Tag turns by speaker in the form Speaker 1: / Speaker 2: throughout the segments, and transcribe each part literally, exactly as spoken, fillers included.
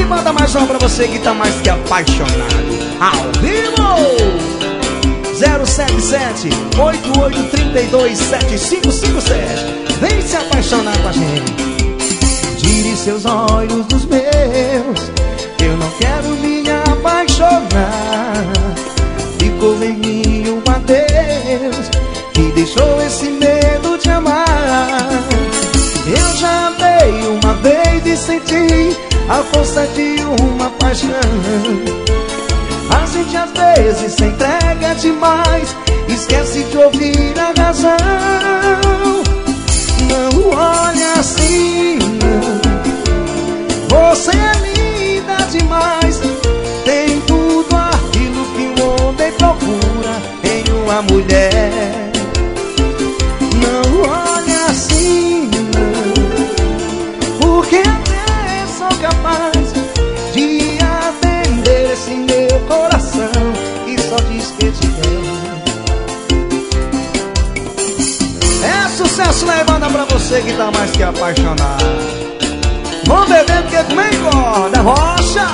Speaker 1: E manda mais uma pra você que tá mais que apaixonado. Ao vivo! zero sete sete, oito oito três dois, sete cinco cinco sete. Vem se apaixonar com a gente. Tire seus olhos dos meus, eu não quero me apaixonar. Ficou em mim um adeus que deixou esse medo de amar. Eu já amei uma vez e senti a força de uma paixão. A gente às vezes se entrega demais, esquece de ouvir a razão. Não olha assim, não. Você é linda demais, tem tudo aquilo que um homem procura em uma mulher. Não olha assim, não, porque até sou capaz de atender esse meu coração que só diz que te quer. É sucesso levando pra você que tá mais que apaixonado. Vamos beber porque como engorda, rocha.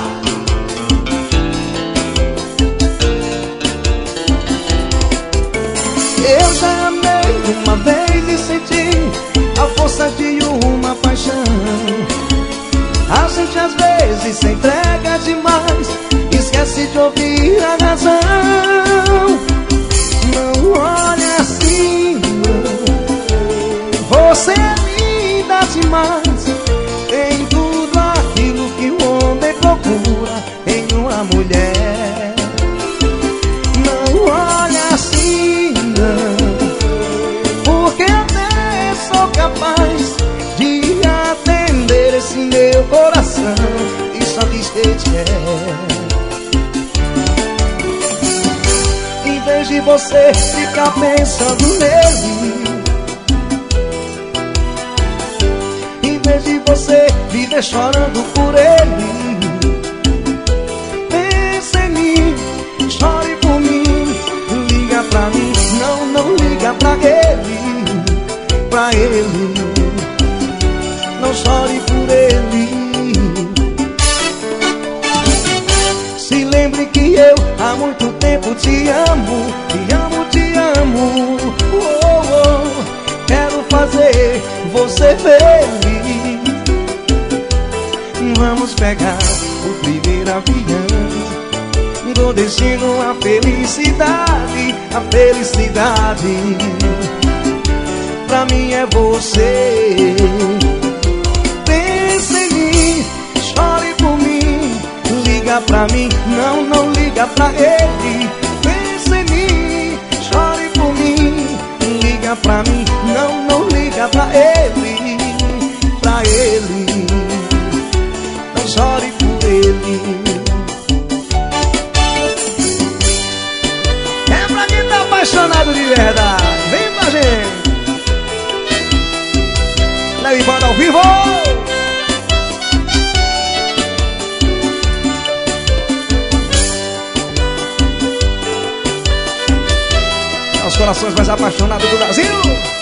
Speaker 1: Eu já amei uma vez e senti a força de uma paixão. A gente às vezes se entrega demais, esquece de ouvir a razão. Não olha assim, não. Você é linda demais, tem tudo aquilo que o homem procura em uma mulher. Não olha assim, não, porque até sou capaz de atender esse meu coração e só diz que te quer. Em vez de você ficar pensando nele, em vez de você viver chorando por ele, pense em mim, chore por mim, liga pra mim, não, não liga pra ele, pra ele, não chore por ele. Se lembre que eu há muito tempo te amo, te amo, te amo. Oh, oh, quero fazer você feliz. Vamos pegar o primeiro avião com destino à felicidade, a felicidade pra mim é você. Pense em mim, chore por mim, liga pra mim, não, não liga pra ele. Pense em mim, chore por mim, liga pra mim, não, não liga pra ele, pra ele, não chore por ele. É pra quem tá apaixonado de verdade, vem pra gente. Leve banda ao vivo. Os corações mais apaixonados do Brasil.